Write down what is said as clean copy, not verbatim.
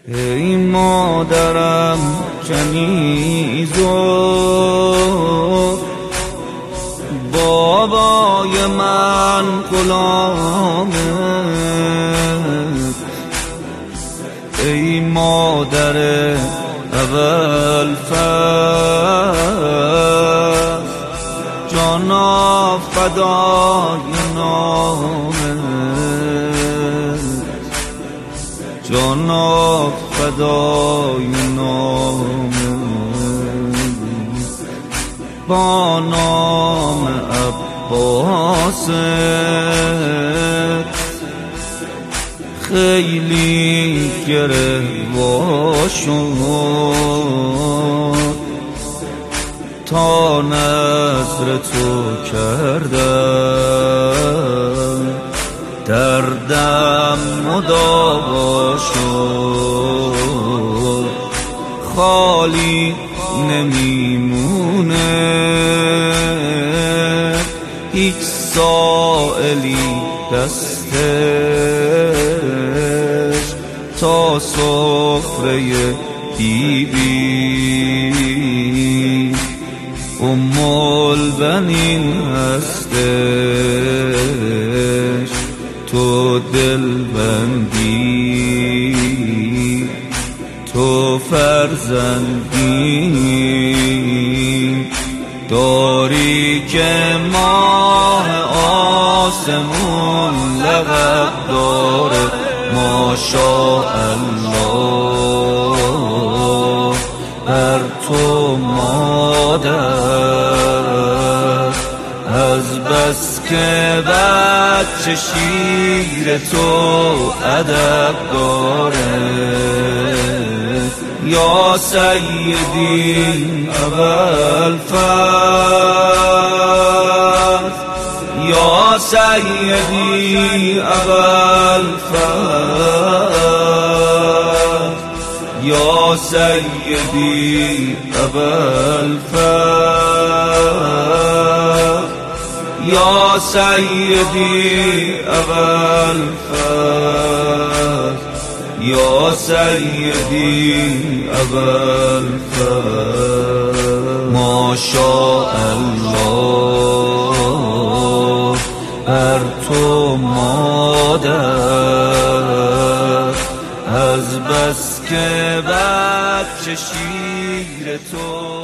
ای مادرم کنیز و بابای من غلامت، ای مادر اول فصل جانا فدای نامت، جانا فدای نامت، با نام عباست خیلی گروا شد تا نذر تو کردم، دردم مداوا شد، خالی نمیمونه هیچ سائلی دستش تا سفره بیبی ام البنین هستش، تو دلبندی تو فرزندی داری که ماه آسمون لقب داره ماشاءالله بر تو مادر، از بس که بچه شیر تو ادب داره، یا سیدی اول فصل، یا سیدی اول فصل، یا سیدی اول فصل، یا سیدی اول فصل، یا سیدی اول فصل. ماشاءالله بر تو مادر، از بس که بچه شیر تو